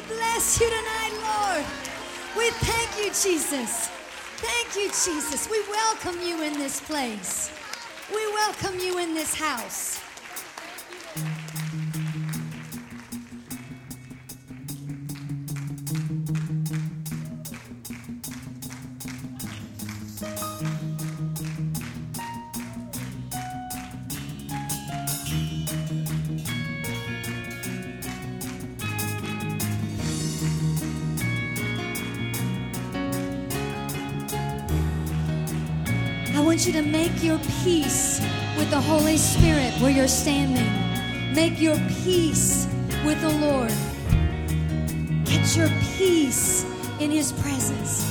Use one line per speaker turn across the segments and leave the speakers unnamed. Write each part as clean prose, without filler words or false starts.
bless you tonight, Lord. We thank you, Jesus. Thank you, Jesus. We welcome you in this place. We welcome you in this house. I want you to make your peace with the Holy Spirit where you're standing. Make your peace with the Lord. Get your peace in His presence.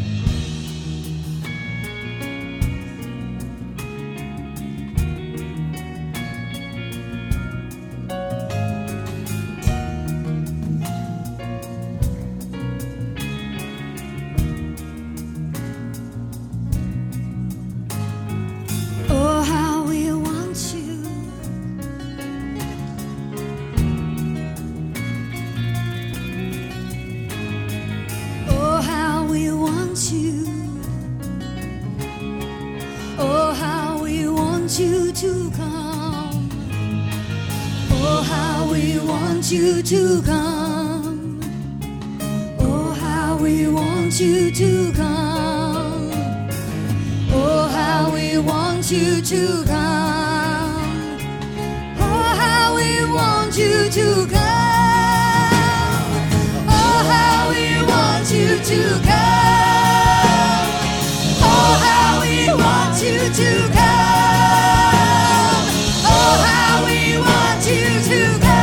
You to come. Oh, how we want you to come. Oh, how we want you to come. Oh, how we want you to come. Oh, how we want you to come. Oh, how we want you to come. Oh, how we want you to come.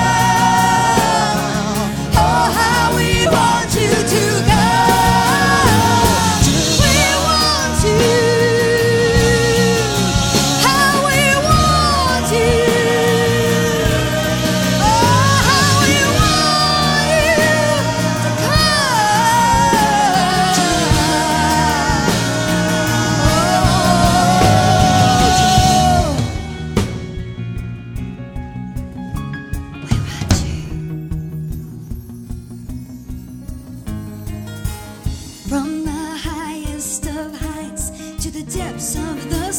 From the highest of heights to the depths of the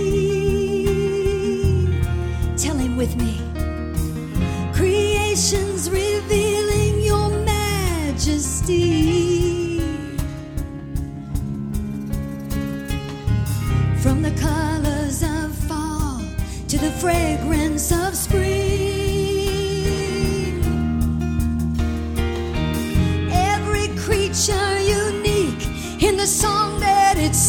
sea. Tell Him with me. Creation's revealing your majesty. From the colors of fall to the fragrance of spring. Every creature unique in the song that it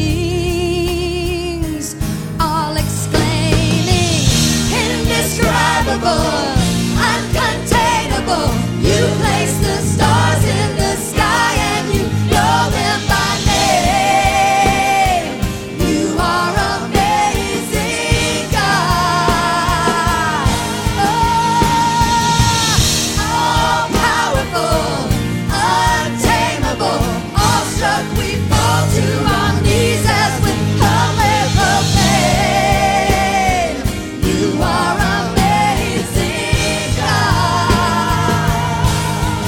sings, all exclaiming, indescribable, uncontainable. You place the stars in the sky and you know them by name. You are amazing, God. All powerful, untamable. Awestruck, we fall to our knees as we humbly proclaim. You are amazing, God.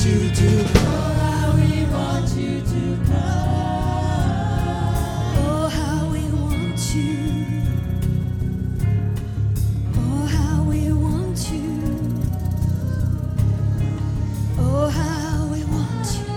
you to come. Oh, how we want you to come. Oh, how we want you. Oh, how we want you. Oh, how we want you.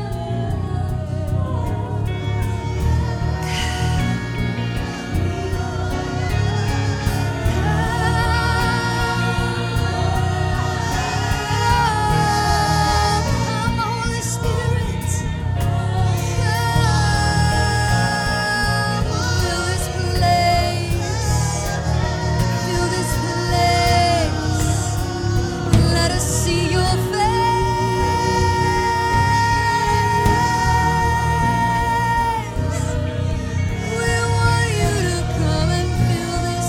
Come, Holy Spirit. Come, fill this place. Fill this place. Let us see your face. We want you to come and fill this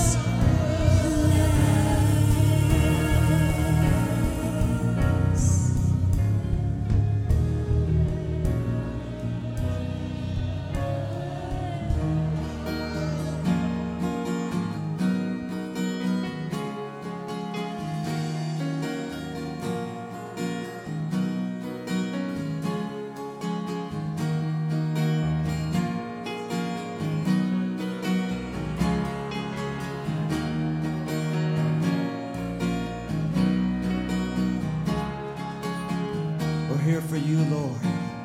place.
We're here for you, Lord.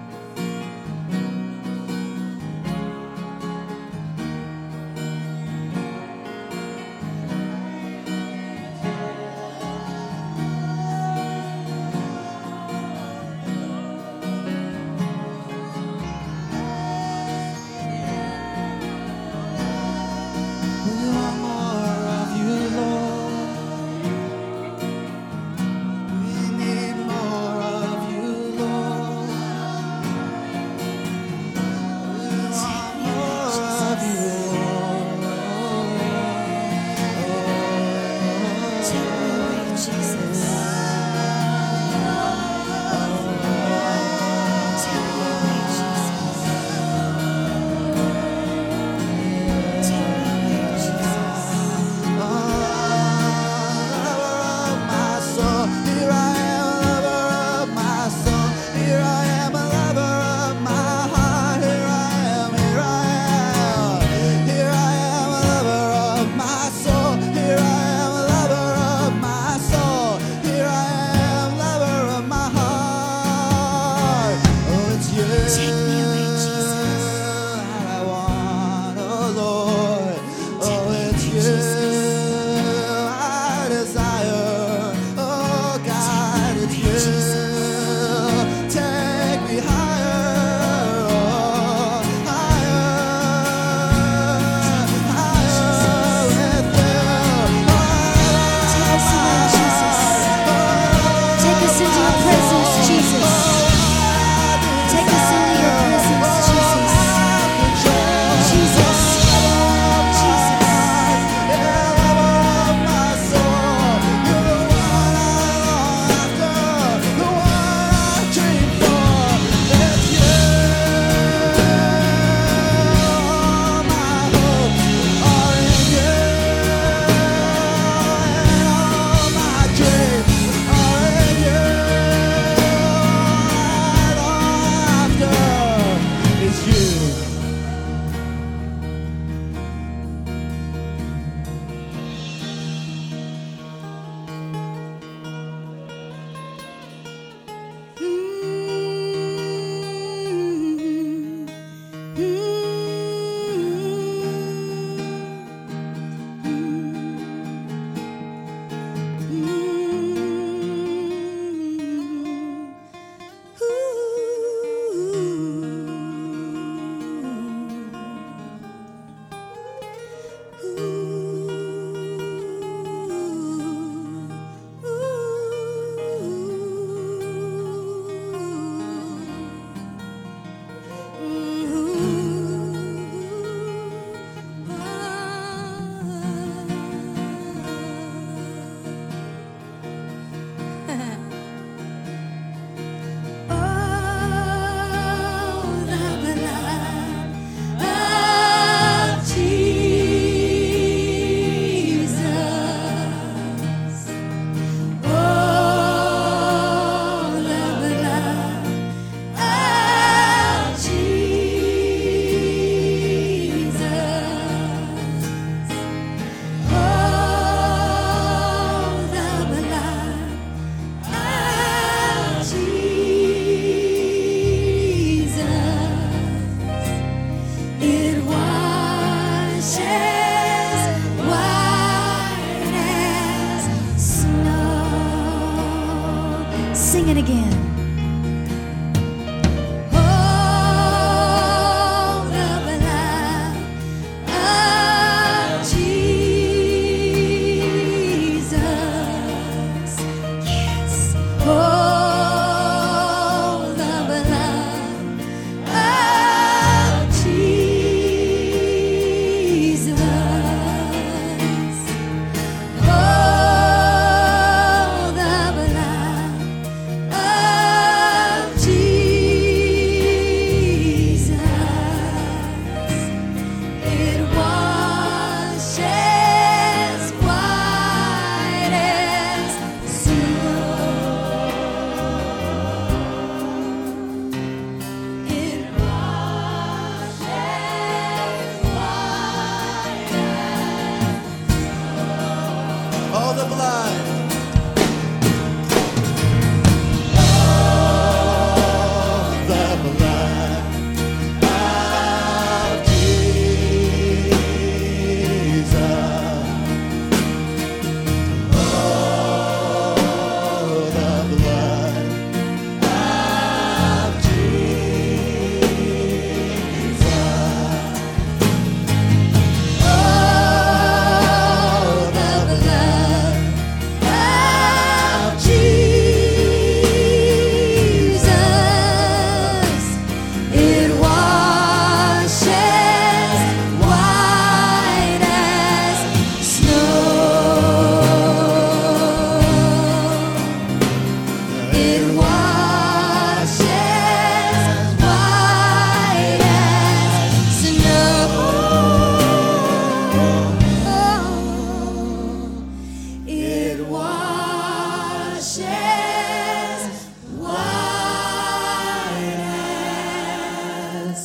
We want more of you, Lord. We need more of you, Lord.
sing it again. Oh, the blood of Jesus. Yes. Oh, the blood of Jesus. Oh, the blood of Jesus. It washes white as snow. It washes white as
Oh, the blood. The blood of Jesus. Oh, the blood of Jesus.
Oh, the blood of Jesus. It washes white as snow. It washes white as snow. It washes white as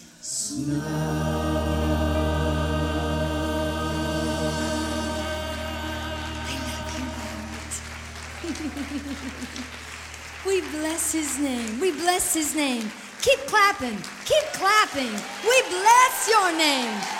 snow. I love you, Lord. We bless his name. We bless his name. Keep clapping. Keep clapping. We bless your name.